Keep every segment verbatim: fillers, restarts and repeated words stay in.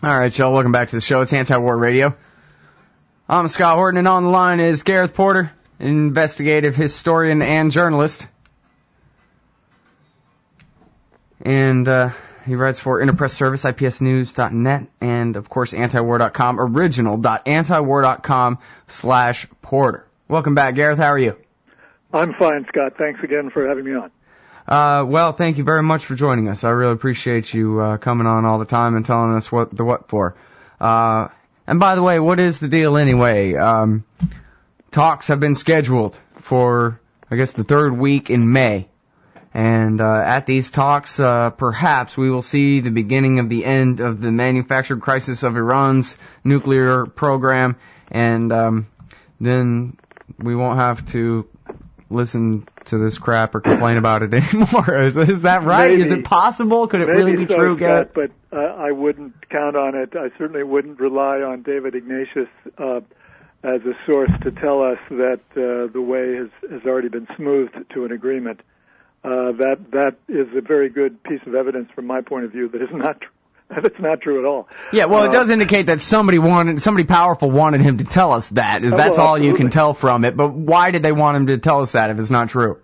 All right, y'all, welcome back to the show. It's Anti-War Radio. I'm Scott Horton, and on the line is Gareth Porter, an investigative historian and journalist. And uh, he writes for Interpress Service, I P S news dot net, and, of course, antiwar dot com, original dot antiwar dot com slash Porter. Welcome back, Gareth. How are you? I'm fine, Scott. Thanks again for having me on. Uh, well, thank you very much for joining us. I really appreciate you uh, coming on all the time and telling us what the what for. Uh, and by the way, what is the deal anyway? Um, talks have been scheduled for, I guess, the third week in May. And uh, at these talks, uh, perhaps we will see the beginning of the end of the manufactured crisis of Iran's nuclear program, and um, then we won't have to listen to this crap or complain about it anymore. Is, is that right? Maybe. Is it possible? Could it Maybe really be so, true, Gareth? Scott, but uh, I wouldn't count on it. I certainly wouldn't rely on David Ignatius uh, as a source to tell us that uh, the way has, has already been smoothed to an agreement. Uh, that that is a very good piece of evidence from my point of view that is not true. That's not true at all. Yeah, well, it uh, does indicate that somebody wanted, somebody powerful wanted him to tell us that. Is oh, That's well, all you absolutely. can tell from it. But why did they want him to tell us that if it's not true?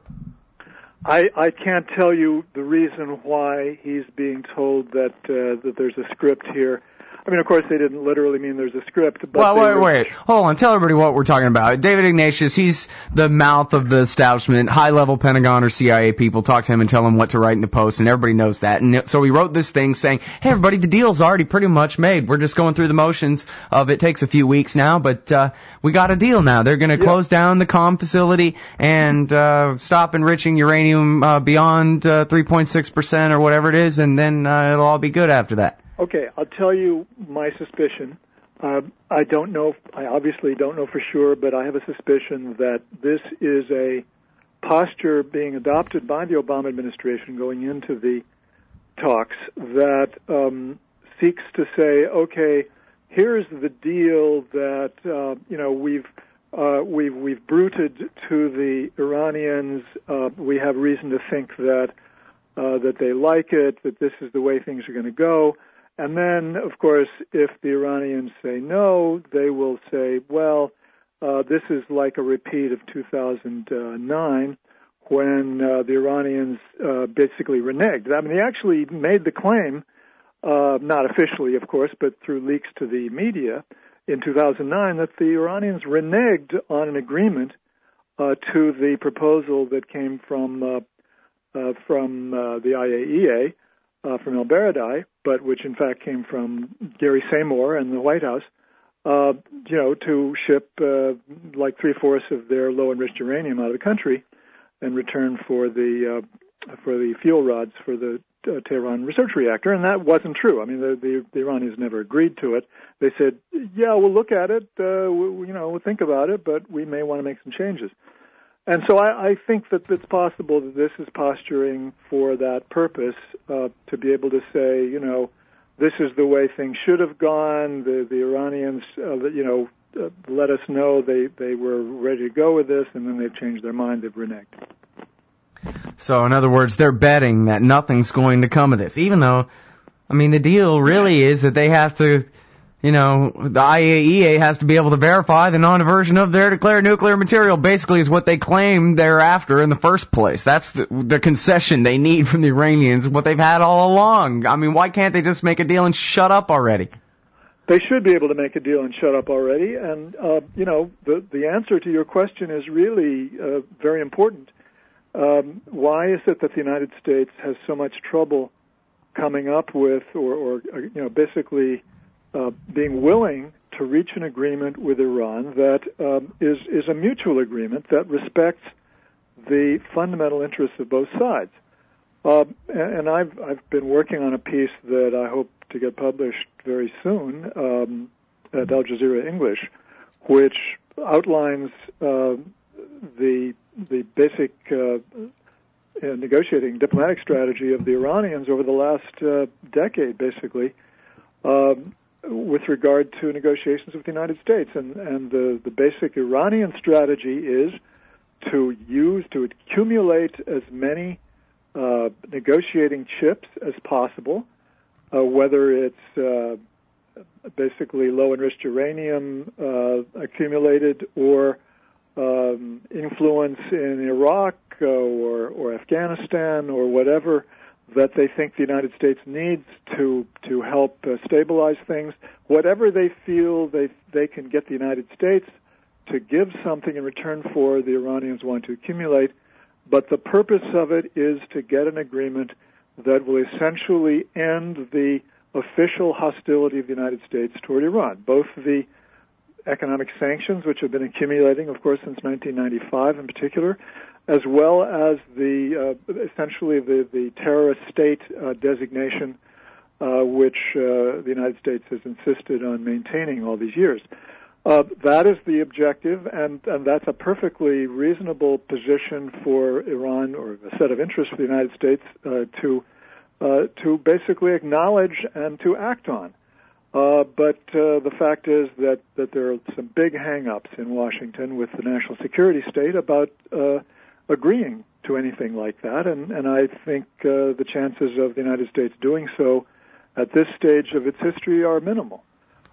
I, I can't tell you the reason why he's being told that uh, that there's a script here. I mean, of course, they didn't literally mean there's a script. But Well, wait, were... wait. Hold on. Tell everybody what we're talking about. David Ignatius, he's the mouth of the establishment. High-level Pentagon or C I A people talk to him and tell him what to write in the Post, and everybody knows that. And so he wrote this thing saying, hey, everybody, the deal's already pretty much made. We're just going through the motions of it. Takes a few weeks now, but uh we got a deal now. They're going to yeah. close down the C O M facility and uh stop enriching uranium uh, beyond uh, three point six percent or whatever it is, and then uh, it'll all be good after that. Okay, I'll tell you my suspicion. Uh, I don't know, I obviously don't know for sure, but I have a suspicion that this is a posture being adopted by the Obama administration going into the talks that um, seeks to say, okay, here's the deal that, uh, you know, we've uh, we've we've bruited to the Iranians. Uh, we have reason to think that uh, that they like it, that this is the way things are going to go. And then, of course, if the Iranians say no, they will say, well, uh, this is like a repeat of two thousand nine when uh, the Iranians uh, basically reneged. I mean, they actually made the claim, uh, not officially, of course, but through leaks to the media in two thousand nine, that the Iranians reneged on an agreement uh, to the proposal that came from uh, uh, from uh, the I A E A. Uh, from El Baradei, but which in fact came from Gary Seymour and the White House, uh, you know, to ship uh, like three-fourths of their low-enriched uranium out of the country in return for the uh, for the fuel rods for the uh, Tehran research reactor, and that wasn't true. I mean, the, the, the Iranians never agreed to it. They said, yeah, we'll look at it, uh, we, you know, we'll think about it, but we may want to make some changes. And so I, I think that it's possible that this is posturing for that purpose, uh, to be able to say, you know, this is the way things should have gone. The, the Iranians, uh, you know, uh, let us know they, they were ready to go with this, and then they've changed their mind. They've reneged. So, in other words, they're betting that nothing's going to come of this, even though, I mean, the deal really is that they have to, you know, the I A E A has to be able to verify the non-diversion of their declared nuclear material, basically is what they claim they're after in the first place. That's the, the concession they need from the Iranians, what they've had all along. I mean, why can't they just make a deal and shut up already? They should be able to make a deal and shut up already. And, uh, you know, the, the answer to your question is really uh, very important. Um, why is it that the United States has so much trouble coming up with or, or you know, basically Uh, being willing to reach an agreement with Iran that um, is is a mutual agreement that respects the fundamental interests of both sides? Uh, and, and I've I've been working on a piece that I hope to get published very soon um, at Al Jazeera English, which outlines uh, the the basic uh, negotiating diplomatic strategy of the Iranians over the last uh, decade, basically. Um, with regard to negotiations with the United States. And, and the, the basic Iranian strategy is to use, to accumulate as many uh, negotiating chips as possible, uh, whether it's uh, basically low-enriched uranium uh, accumulated, or um, influence in Iraq uh, or, or Afghanistan or whatever that they think the United States needs to to help uh, stabilize things. Whatever they feel they they can get the United States to give something in return for, the Iranians want to accumulate. But the purpose of it is to get an agreement that will essentially end the official hostility of the United States toward Iran, both the economic sanctions, which have been accumulating, of course, since nineteen ninety-five in particular, as well as the uh, essentially the, the terrorist state uh, designation, uh, which uh, the United States has insisted on maintaining all these years. Uh, that is the objective, and, and that's a perfectly reasonable position for Iran, or a set of interests for the United States uh, to uh, to basically acknowledge and to act on. Uh, but uh, the fact is that, that there are some big hang-ups in Washington with the national security state about uh, agreeing to anything like that, and, and I think uh, the chances of the United States doing so at this stage of its history are minimal.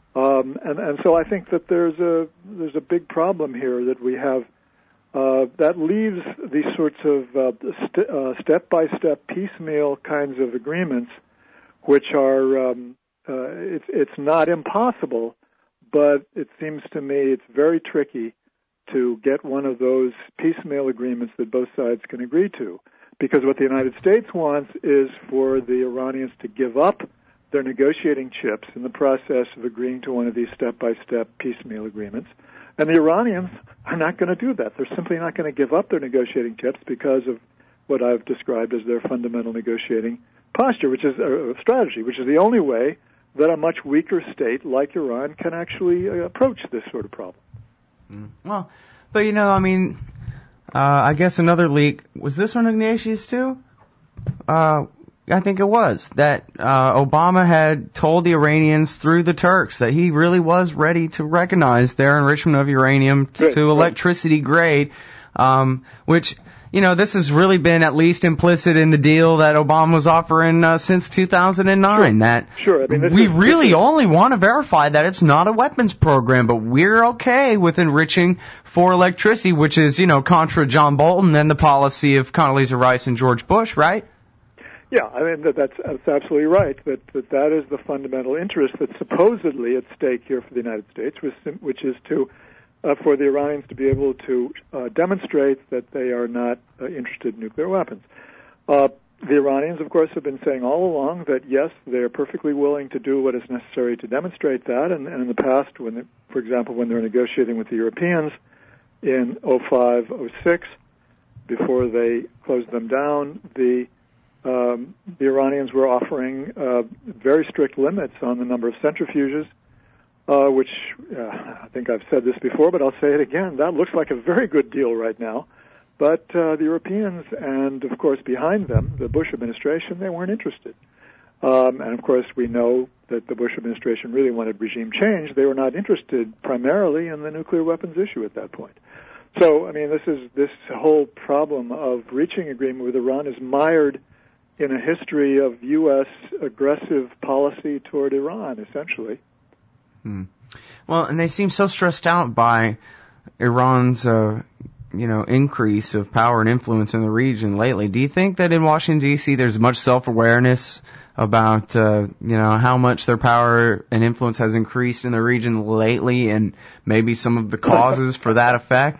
Um, and, and so I think that there's a there's a big problem here that we have uh, that leaves these sorts of uh, st- uh, step-by-step piecemeal kinds of agreements, which are um, uh, it's it's not impossible, but it seems to me it's very tricky to get one of those piecemeal agreements that both sides can agree to, because what the United States wants is for the Iranians to give up their negotiating chips in the process of agreeing to one of these step-by-step piecemeal agreements. And the Iranians are not going to do that. They're simply not going to give up their negotiating chips because of what I've described as their fundamental negotiating posture, which is a strategy, which is the only way that a much weaker state like Iran can actually uh, approach this sort of problem. Mm. Well, but you know, I mean, uh, I guess another leak, was this one Ignatius too? Uh, I think it was, that uh, Obama had told the Iranians through the Turks that he really was ready to recognize their enrichment of uranium t- right, to right. electricity grade, um, which, you know, this has really been at least implicit in the deal that Obama was offering uh, since two thousand nine. Sure. That sure. I mean, this we is, really is, only want to verify that it's not a weapons program, but we're okay with enriching for electricity, which is, you know, contra John Bolton and the policy of Condoleezza Rice and George Bush, right? Yeah, I mean, that, that's, that's absolutely right, that, that that is the fundamental interest that's supposedly at stake here for the United States, which, which is to, uh, for the Iranians to be able to uh, demonstrate that they are not uh, interested in nuclear weapons. Uh, the Iranians, of course, have been saying all along that, yes, they're perfectly willing to do what is necessary to demonstrate that, and, and in the past, when they, for example, when they were negotiating with the Europeans in oh five, oh six, before they closed them down, the Um, the Iranians were offering uh, very strict limits on the number of centrifuges, uh, which uh, I think I've said this before, but I'll say it again. That looks like a very good deal right now. But uh, the Europeans and, of course, behind them, the Bush administration, they weren't interested. Um, and, of course, we know that the Bush administration really wanted regime change. They were not interested primarily in the nuclear weapons issue at that point. So, I mean, this is this whole problem of reaching agreement with Iran is mired in a history of U S aggressive policy toward Iran, essentially. Hmm. Well, and they seem so stressed out by Iran's, uh, you know, increase of power and influence in the region lately. Do you think that in Washington, D C, there's much self-awareness about, uh, you know, how much their power and influence has increased in the region lately, and maybe some of the causes for that effect?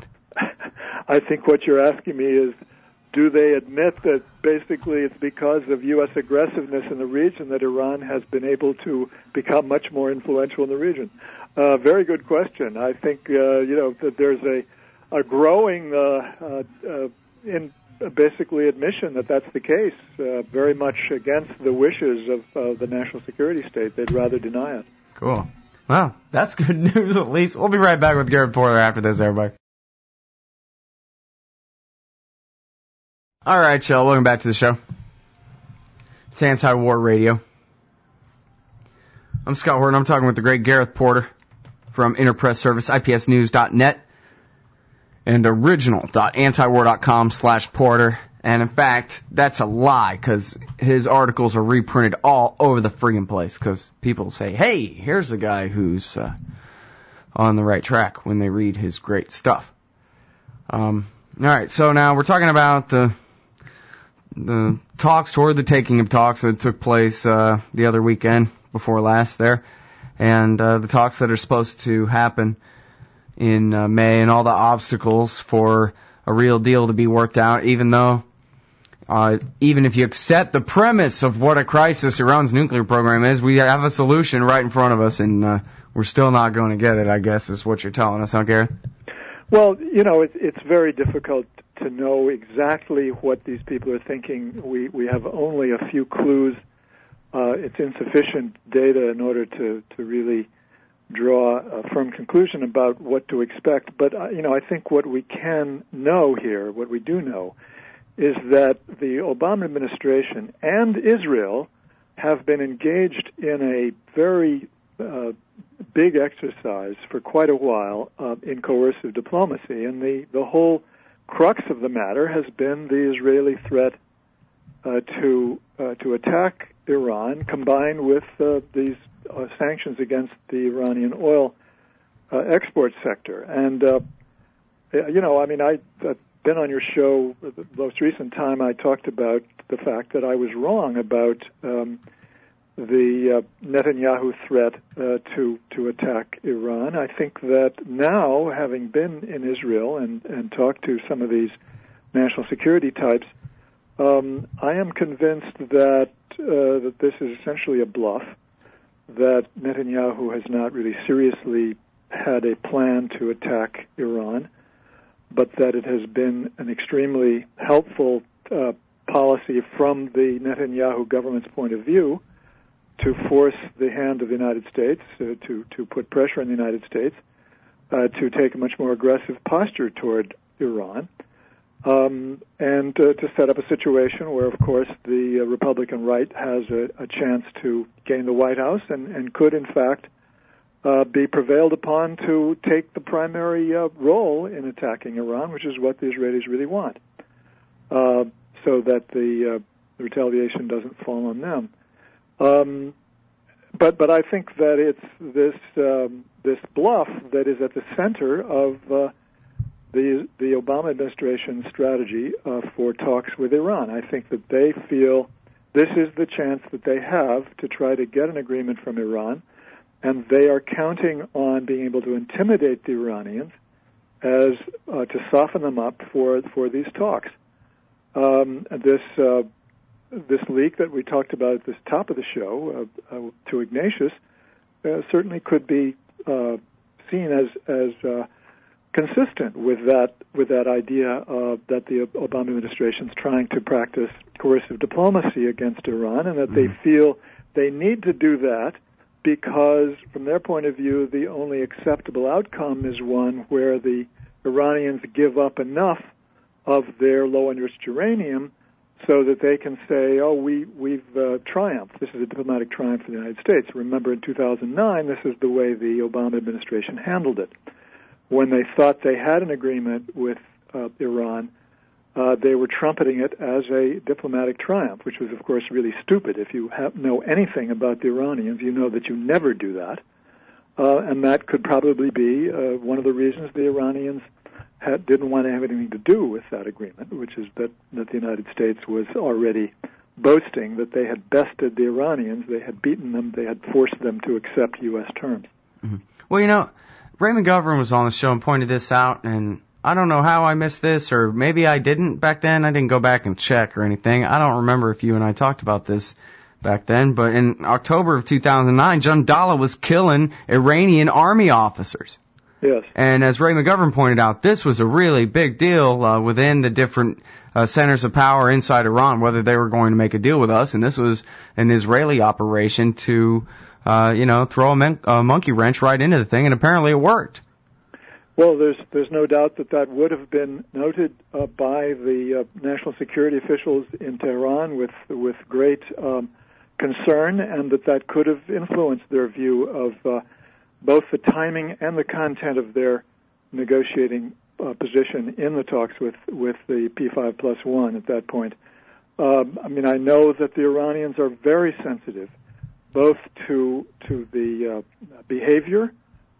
I think what you're asking me is, do they admit that basically it's because of U S aggressiveness in the region that Iran has been able to become much more influential in the region? Uh, very good question. I think, uh, you know, that there's a, a growing, uh, uh, uh, in basically admission that that's the case, uh, very much against the wishes of uh, the national security state. They'd rather deny it. Cool. Well, that's good news at least. We'll be right back with Garrett Porter after this, everybody. All right, y'all. Welcome back to the show. It's Anti-War Radio. I'm Scott Horton. I'm talking with the great Gareth Porter from Interpress Service, I P S news dot net, and original dot antiwar dot com slash Porter. And in fact, that's a lie, because his articles are reprinted all over the friggin' place, because people say, hey, here's a guy who's uh, on the right track when they read his great stuff. Um, alright, so now we're talking about the the talks toward the taking of talks that took place uh, the other weekend before last there, and uh, the talks that are supposed to happen in uh, May, and all the obstacles for a real deal to be worked out, even though Uh, even if you accept the premise of what a crisis Iran's nuclear program is, we have a solution right in front of us, and uh, we're still not going to get it, I guess, is what you're telling us, huh, Gareth? Well, you know, it, it's very difficult to know exactly what these people are thinking. We, we have only a few clues. Uh, it's insufficient data in order to, to really draw a firm conclusion about what to expect. But, uh, you know, I think what we can know here, what we do know, is that the Obama administration and Israel have been engaged in a very uh, big exercise for quite a while uh, in coercive diplomacy. And the, the whole crux of the matter has been the Israeli threat uh, to uh, to attack Iran, combined with uh, these uh, sanctions against the Iranian oil uh, export sector. And, uh, you know, I mean, I... Uh, been on your show, the most recent time I talked about the fact that I was wrong about um, the uh, Netanyahu threat uh, to to attack Iran. I think that now, having been in Israel and, and talked to some of these national security types, um, I am convinced that uh, that this is essentially a bluff, that Netanyahu has not really seriously had a plan to attack Iran, but that it has been an extremely helpful uh, policy from the Netanyahu government's point of view to force the hand of the United States, uh, to, to put pressure on the United States, uh, to take a much more aggressive posture toward Iran, um, and uh, to set up a situation where, of course, the uh, Republican right has a, a chance to gain the White House and, and could, in fact, Uh, be prevailed upon to take the primary uh, role in attacking Iran, which is what the Israelis really want, uh, so that the, uh, the retaliation doesn't fall on them. Um, but but I think that it's this um, this bluff that is at the center of uh, the the Obama administration's strategy uh, for talks with Iran. I think that they feel this is the chance that they have to try to get an agreement from Iran, and they are counting on being able to intimidate the Iranians as uh, to soften them up for for these talks. Um, this uh, this leak that we talked about at the top of the show uh, uh, to Ignatius uh, certainly could be uh, seen as as uh, consistent with that with that idea uh, that the Obama administration is trying to practice coercive diplomacy against Iran, and that they feel they need to do that, because from their point of view, the only acceptable outcome is one where the Iranians give up enough of their low-enriched uranium so that they can say, oh, we, we've uh, triumphed. This is a diplomatic triumph for the United States. Remember, in two thousand nine, this is the way the Obama administration handled it. When they thought they had an agreement with uh, Iran, Uh, they were trumpeting it as a diplomatic triumph, which was, of course, really stupid. If you have, know anything about the Iranians, you know that you never do that. Uh, and that could probably be uh, one of the reasons the Iranians had, didn't want to have anything to do with that agreement, which is that, that the United States was already boasting that they had bested the Iranians, they had beaten them, they had forced them to accept U S terms. Mm-hmm. Well, you know, Ray McGovern was on the show and pointed this out, and I don't know how I missed this, or maybe I didn't back then. I didn't go back and check or anything. I don't remember if you and I talked about this back then, but in October of two thousand nine, Jandala was killing Iranian army officers. Yes. And as Ray McGovern pointed out, this was a really big deal uh, within the different uh, centers of power inside Iran, whether they were going to make a deal with us, and this was an Israeli operation to, uh, you know, throw a, men- a monkey wrench right into the thing, and apparently it worked. Well, there's there's no doubt that that would have been noted uh, by the uh, national security officials in Tehran with with great um, concern, and that that could have influenced their view of uh, both the timing and the content of their negotiating uh, position in the talks with, with the P five plus one at that point. Um, I mean, I know that the Iranians are very sensitive both to to the uh, behavior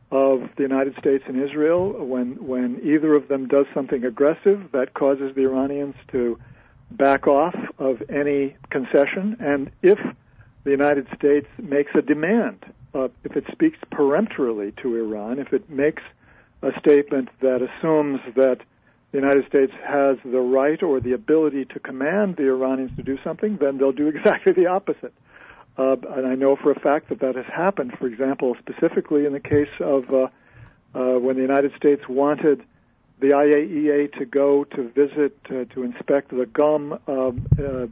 of the United States and Israel when when either of them does something aggressive that causes the Iranians to back off of any concession, and if the United States makes a demand, uh, if it speaks peremptorily to Iran, if it makes a statement that assumes that the United States has the right or the ability to command the Iranians to do something, then they'll do exactly the opposite. Uh, and I know for a fact that that has happened, for example, specifically in the case of uh, uh, when the United States wanted the I A E A to go to visit, uh, to inspect the Qom uh,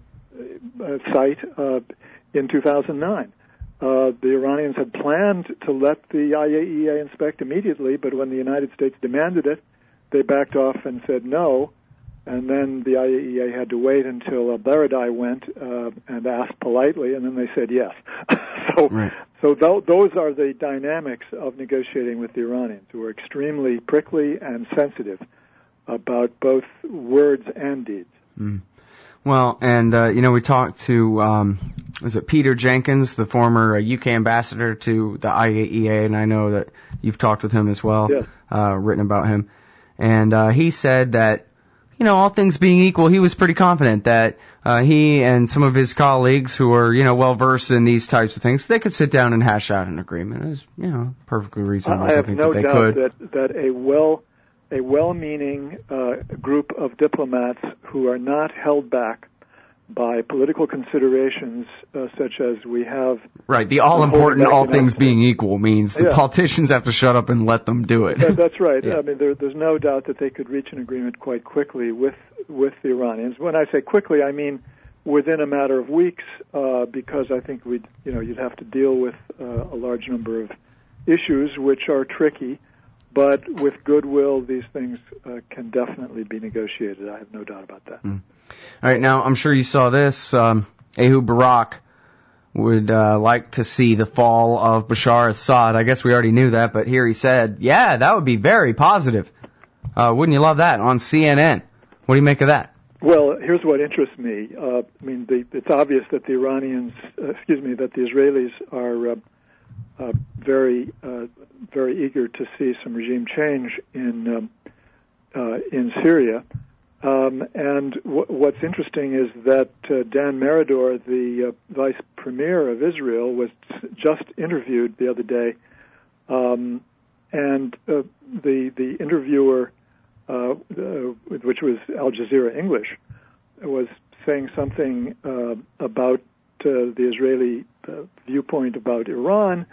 uh, site uh, in two thousand nine. Uh, the Iranians had planned to let the I A E A inspect immediately, but when the United States demanded it, they backed off and said no. And then the I A E A had to wait until uh, Baradei went uh, and asked politely, and then they said yes. so, right. so th- those are the dynamics of negotiating with the Iranians, who are extremely prickly and sensitive about both words and deeds. Mm. Well, and uh, you know, we talked to um, was it Peter Jenkins, the former uh, U K ambassador to the I A E A, and I know that you've talked with him as well, yes. uh, written about him, and uh, he said that, you know, all things being equal, he was pretty confident that uh, he and some of his colleagues who are, you know, well versed in these types of things, they could sit down and hash out an agreement. It was, you know, perfectly reasonable. I have think no that they doubt could. that that a well a well-meaning uh, group of diplomats who are not held back by political considerations uh, such as we have. Right, the all-important, all things being equal means the yeah. politicians have to shut up and let them do it. That, that's right. yeah. I mean, there, there's no doubt that they could reach an agreement quite quickly with with the Iranians. When I say quickly, I mean within a matter of weeks, uh, because I think we'd, you know, you'd have to deal with uh, a large number of issues which are tricky. But with goodwill, these things uh, can definitely be negotiated. I have no doubt about that. Mm. All right, now I'm sure you saw this. Um, Ehud Barak would uh, like to see the fall of Bashar Assad. I guess we already knew that, but here he said, yeah, that would be very positive. Uh, wouldn't you love that? On C N N. What do you make of that? Well, here's what interests me. Uh, I mean, the, it's obvious that the Iranians, uh, excuse me, that the Israelis are uh, uh, very, uh, very eager to see some regime change in um, uh, in Syria. Um, and w- what's interesting is that uh, Dan Meridor, the uh, vice premier of Israel, was just interviewed the other day, um, and uh, the the interviewer, uh, uh, which was Al Jazeera English, was saying something uh, about uh, the Israeli uh, viewpoint about Iran.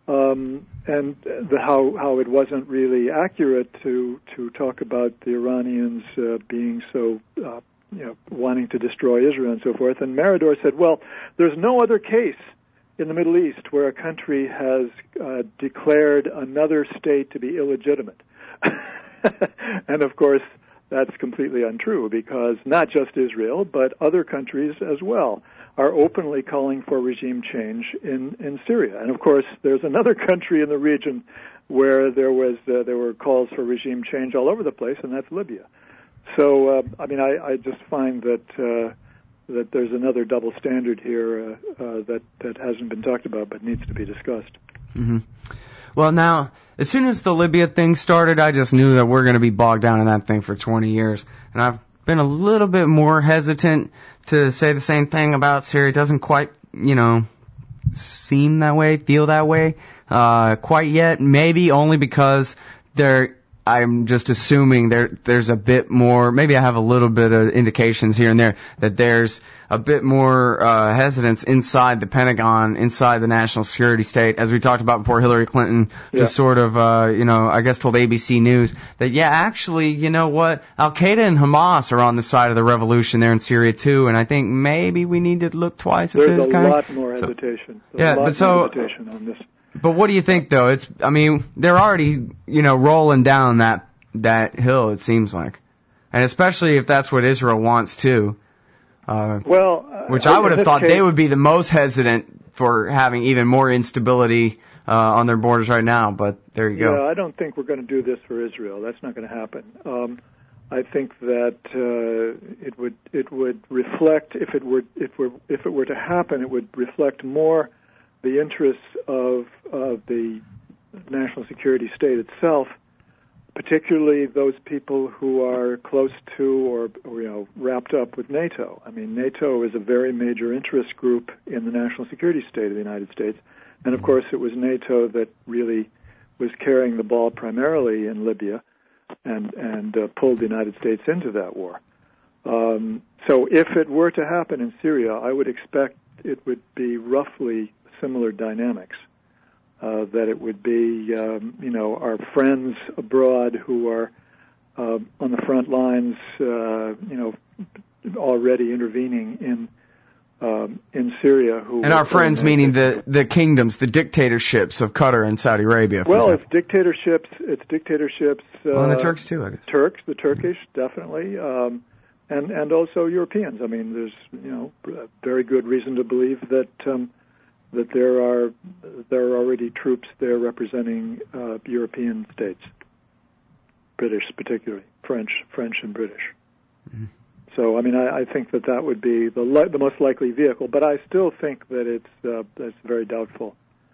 Um, and the, how how it wasn't really accurate to to talk about the Iranians uh, being so uh, you know wanting to destroy Israel and so forth. And Meridor said, well, there's no other case in the Middle East where a country has uh, declared another state to be illegitimate. And of course, that's completely untrue, because not just Israel but other countries as well are openly calling for regime change in, in Syria. And of course, there's another country in the region where there was uh, there were calls for regime change all over the place, and that's Libya. So, uh, I mean, I, I just find that uh, that there's another double standard here uh, uh, that that hasn't been talked about but needs to be discussed. Mm-hmm. Well, now, as soon as the Libya thing started, I just knew that we're going to be bogged down in that thing for twenty years, and I've been a little bit more hesitant to say the same thing about Syria. It doesn't quite, you know, seem that way, feel that way, uh, quite yet. Maybe only because there, I'm just assuming there, there's a bit more, maybe I have a little bit of indications here and there that there's a bit more, uh, hesitance inside the Pentagon, inside the national security state, as we talked about before. Hillary Clinton yeah. just sort of, uh, you know, I guess told A B C News that, yeah, actually, you know what, Al-Qaeda and Hamas are on the side of the revolution there in Syria too, and I think maybe we need to look twice at there's this a kind lot of, more so, hesitation. There's yeah, a lot but so, more hesitation on this. But what do you think, though? It's, I mean, they're already, you know, rolling down that, that hill, it seems like. And especially if that's what Israel wants too. Uh, well, uh, which I would have thought case, they would be the most hesitant for having even more instability, uh, on their borders right now. But there you go. Yeah, I don't think we're going to do this for Israel. That's not going to happen. Um, I think that uh, it would it would reflect if it were if were if it were to happen, it would reflect more the interests of of the national security state itself, particularly those people who are close to or, or you know wrapped up with NATO. I mean, NATO is a very major interest group in the national security state of the United States, and of course, it was NATO that really was carrying the ball primarily in Libya. and and uh, pulled the United States into that war. Um, so if it were to happen in Syria, I would expect it would be roughly similar dynamics, uh, that it would be, um, you know, our friends abroad who are uh, on the front lines, uh, you know, already intervening in Um, in Syria, who and our friends meaning the the kingdoms, the dictatorships of Qatar and Saudi Arabia. For well, example. it's dictatorships. It's dictatorships. Uh, well, and the Turks too, I guess. Turks, the Turkish, definitely, um, and and also Europeans. I mean, there's you know very good reason to believe that um, that there are there are already troops there representing uh, European states, British particularly, French, French and British. Mm-hmm. So, I mean, I, I think that that would be the li- the most likely vehicle, but I still think that it's uh, it's very doubtful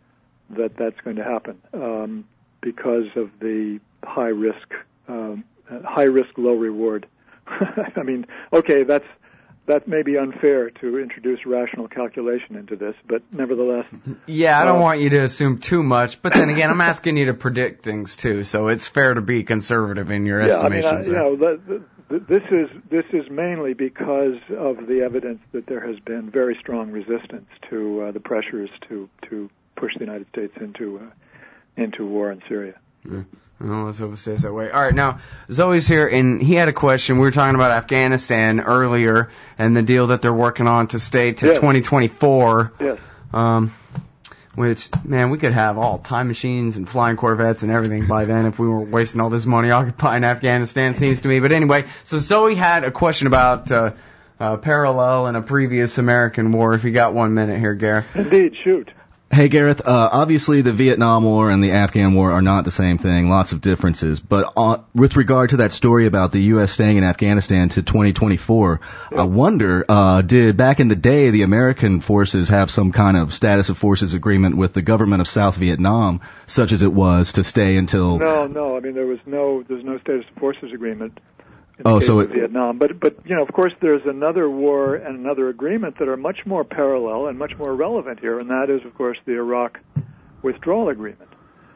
that that's going to happen um, because of the high risk, um, high risk, low reward. I mean, okay, that's that may be unfair to introduce rational calculation into this, but nevertheless. Yeah, I don't uh, want you to assume too much, but then again, I'm asking you to predict things too, so it's fair to be conservative in your yeah, estimations. I mean, I, you know, the, the, This is this is mainly because of the evidence that there has been very strong resistance to uh, the pressures to, to push the United States into uh, into war in Syria. Mm. Well, let's hope it stays that way. All right, now Zoe's here, and he had a question. We were talking about Afghanistan earlier and the deal that they're working on to stay to yes. twenty twenty-four. Yes. Um, Which, man, we could have all time machines and flying Corvettes and everything by then if we were wasting all this money occupying Afghanistan, seems to me. But anyway, so Zoe had a question about uh, uh, parallel in a previous American war. If you got one minute here, Gareth. Indeed, shoot. Hey, Gareth, uh, obviously the Vietnam War and the Afghan War are not the same thing, lots of differences. But uh, with regard to that story about the U S staying in Afghanistan to twenty twenty-four, yeah. I wonder, uh, did back in the day the American forces have some kind of status of forces agreement with the government of South Vietnam, such as it was to stay until... No, no, I mean, there was no, there's no status of forces agreement in oh, the case so of it, Vietnam. But, but, you know, of course, there's another war and another agreement that are much more parallel and much more relevant here, and that is, of course, the Iraq withdrawal agreement.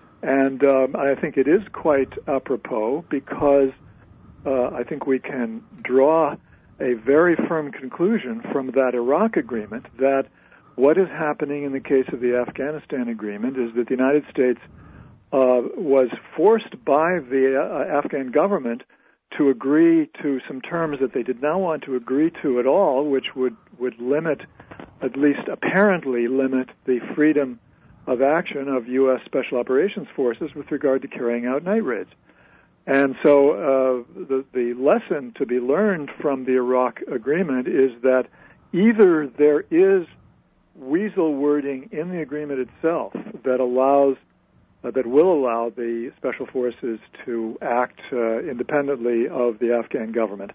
And um, I think it is quite apropos because uh, I think we can draw a very firm conclusion from that Iraq agreement that what is happening in the case of the Afghanistan agreement is that the United States uh, was forced by the uh, Afghan government to agree to some terms that they did not want to agree to at all, which would, would limit, at least apparently limit, the freedom of action of U S Special Operations Forces with regard to carrying out night raids. And so uh, the, the lesson to be learned from the Iraq agreement is that either there is weasel wording in the agreement itself that allows Uh, that will allow the special forces to act uh, independently of the Afghan government,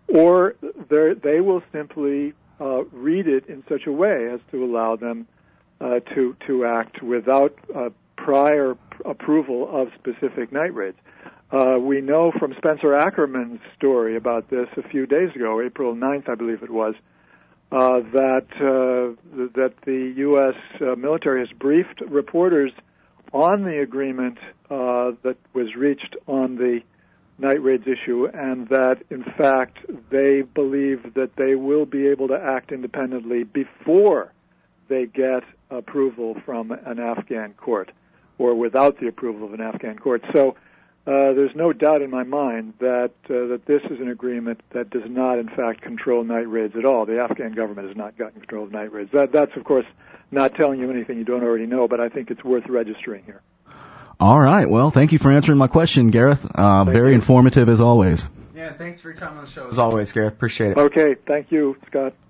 or they will simply uh, read it in such a way as to allow them uh, to to act without uh, prior approval of specific night raids. Uh, we know from Spencer Ackerman's story about this a few days ago, April ninth, I believe it was, uh, that uh, that the U S uh, military has briefed reporters on the agreement uh, that was reached on the night raids issue, and that, in fact, they believe that they will be able to act independently before they get approval from an Afghan court, or without the approval of an Afghan court. So uh, there's no doubt in my mind that uh, that this is an agreement that does not, in fact, control night raids at all. The Afghan government has not gotten control of night raids. That, that's, of course, not telling you anything you don't already know, but I think it's worth registering here. All right. Well, thank you for answering my question, Gareth. Uh, very you. informative as always. Yeah, thanks for your time on the show as always, Gareth. Appreciate it. Okay. Thank you, Scott.